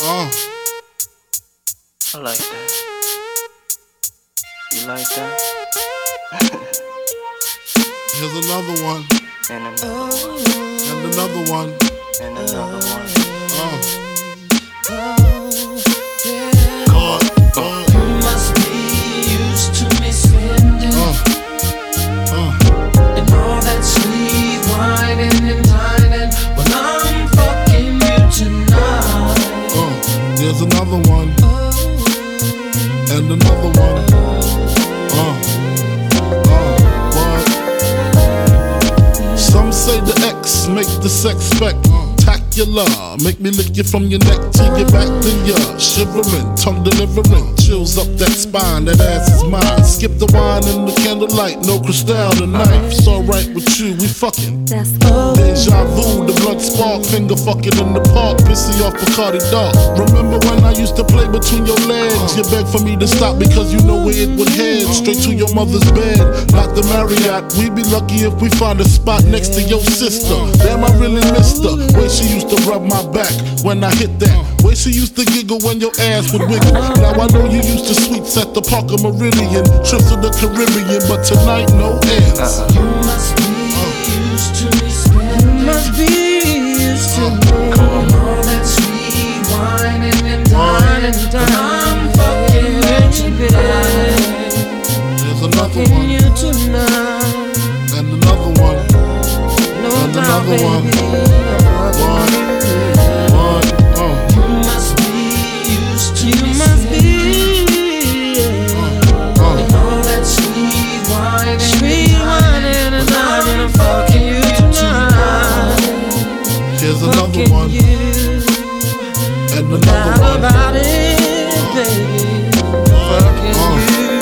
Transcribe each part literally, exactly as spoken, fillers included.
Uh. I like that. You like that? Here's another one. And another one. And another one. And another one. Uh. God. Uh. You must be used to me spending Uh. Uh. and all that sweet whining and dining when I'm fucking you tonight. Uh. There's another one. And another one. Uh. Uh. What? Some say the X make the sex spectacular. Make me lick you from your neck to your back, then you're shivering, tongue delivering, chills up that spine, that ass is mine. Skip the wine and the candlelight, no crystal tonight. It's alright with you, we fucking. That's cool. Deja vu, the blood spark, finger fucking in the park, pissy off Bacardi Dark. Remember when I used to play between your legs? You begged for me to stop because you know where it would head, straight to your mother's bed, not the Marriott. We'd be lucky if we find a spot next to your sister. Damn, I really missed her. Way she used to rub my back when I hit that. Way she used to giggle when your ass would wiggle. Now I know you used to sweets at the Parker Meridian, trips to the Caribbean, but tonight no ends. You must be used to me spending. You must be used to me. And all that sweet whining and dining when I'm fucking you tonight. There's another Fucking one. you tonight. And another one. No And doubt, another one. baby. One. One. Uh. You must be used to you me must be Uh. and all that sweet whining sweet whining and dining I'm fucking you tonight. Here's another Fucking one. you. And No another doubt one. about it, baby. Fucking Uh. you.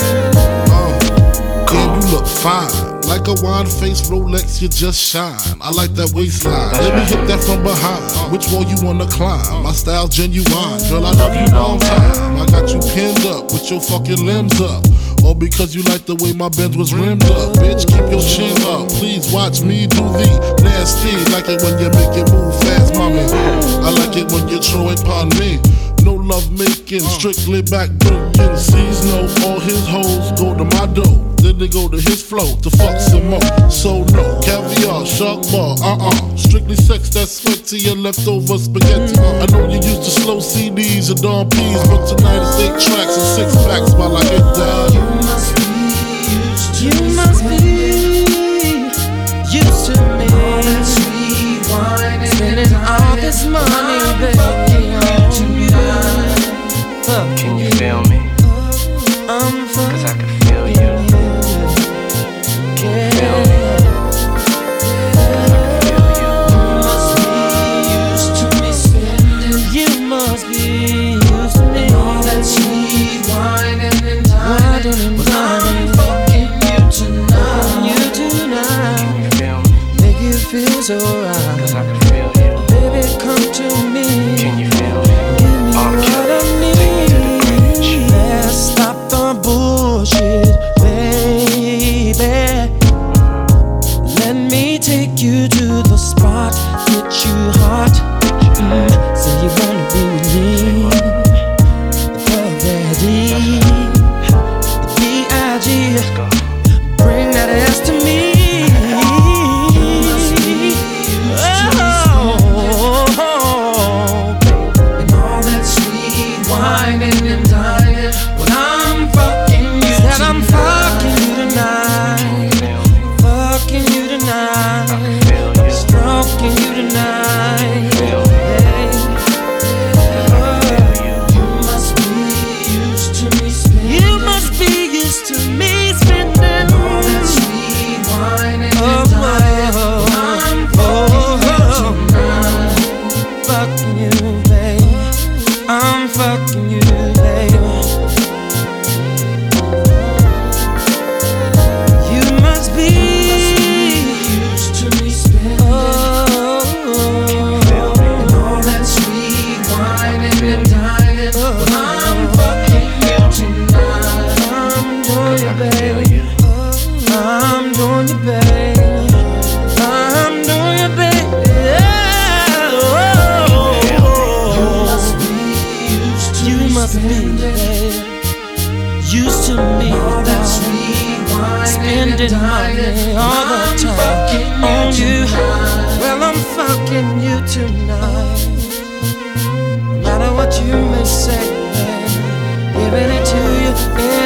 Uh. Damn, you look fine. Like a wine face Rolex, you just shine. I like that waistline. Let me hit that from behind. Which wall you wanna climb? My style genuine. Girl, I love you long time. I got you pinned up with your fucking limbs up. All because you like the way my Benz was rimmed up. Bitch, keep your chin up. Please watch me do the nasty. Like it when you make it move fast, mommy. I like it when you throw it upon me. No love making, strictly back breaking. Sees no, all his hoes go to my dough. Then they go to his flow to fuck some more. So no, caviar, shark bar, uh-uh. Strictly sex that's sweat to your leftover spaghetti. I know you used to slow C Ds and Dawn P's, but tonight it's eight tracks and six packs while I hit that. You must be used to you must be used to me. All that sweet wine spending all this money, baby, on you. Can you feel me? I'm Cause I can feel you. Can you feel me? I can feel you. You must be used to me spending. You must be used to me. All that sweet whining and dining when I'm fucking you tonight. You tonight. Can you feel me? Make you feel so right. Cause I can feel you. Baby, come to me. Can you feel me? Give me I'm what I killing. need. Take me to the bridge. Let's stop the bullshit, baby. Let me take you to the spot, get you hot. Mm, say you wanna be with me. Already, B I G. Let's go. Bring that ass to me. Oh, spending money all the time on you. Well, I'm fucking you tonight. No matter what you may say, giving it to you.